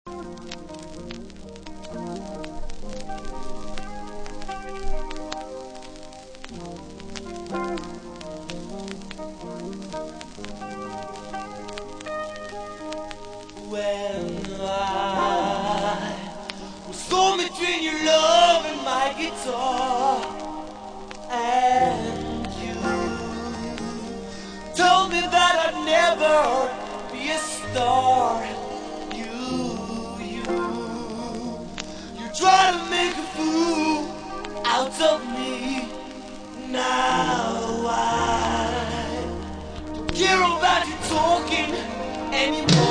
When I was torn between your love and my guitar, and you told me that I'd never be a star. You try to make a fool out of me. Now I don't care about you talking anymore.